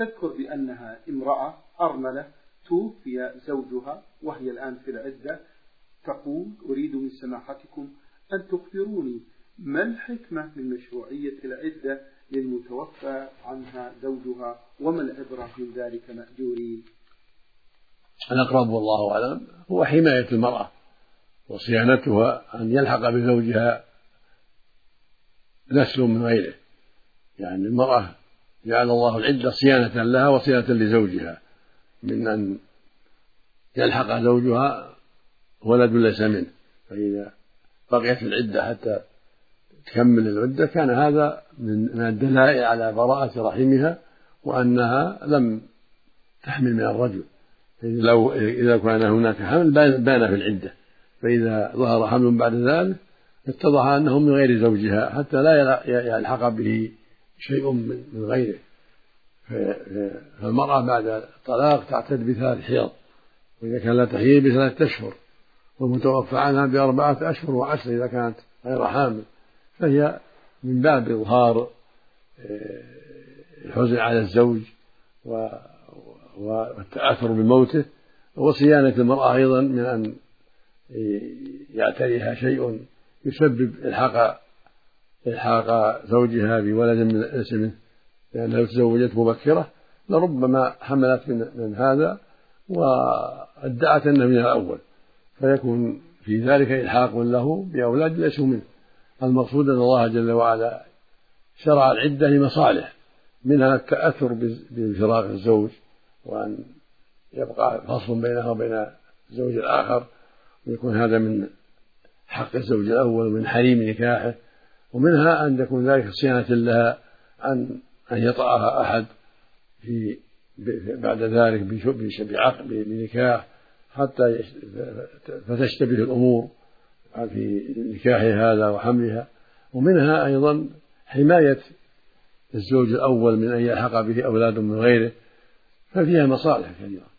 تذكر بأنها امرأة أرملة توفي زوجها وهي الآن في العدة، تقول: أريد من سماحتكم أن تخبروني ما الحكمة من مشروعية العدة للمتوفى عنها زوجها، وما العبرة من ذلك مأجورين؟ الأقرب والله أعلم هو حماية المرأة وصيانتها، أن يلحق بزوجها نسل من غيره. يعني المرأة جعل الله العدة صيانة لها وصيانة لزوجها، من أن يلحق زوجها ولد ليس منه، فإذا بقيت العدة حتى تكمل العدة كان هذا من الدلائل على براءة رحمها وأنها لم تحمل من الرجل. إذا كان هناك حمل بان في العدة، فإذا ظهر حمل بعد ذلك اتضح أنه من غير زوجها حتى لا يلحق به شيء من غيره. فالمرأة بعد الطلاق تعتد ب3 حيض، وإذا كان لا تحيض ب3 أشهر، والمتوفى عنها ب4 أشهر و10 إذا كانت غير حامل، فهي من باب إظهار الحزن على الزوج والتأثر بموته، وصيانة المرأة أيضا من أن يعتريها شيء يسبب إلحاق زوجها بولد من اسمه، لأنها لو تزوجت مبكرة لربما حملت من هذا وادعت أنه من الأول، فيكون في ذلك إلحاق له بأولاد ليسوا منه. المقصود أن الله جل وعلا شرع العدة لمصالح، منها التأثر بفراق الزوج، وأن يبقى فصل بينها وبين الزوج الآخر، ويكون هذا من حق الزوج الأول ومن حريم نكاحه، ومنها أن تكون ذلك صيانة لها أن يطأها أحد بعد ذلك بنكاح حتى فتشتبه الأمور في نكاحها هذا وحملها. ومنها أيضا حماية الزوج الأول من أن يلحق به أولاد من غيره، ففيها مصالح كثيرة.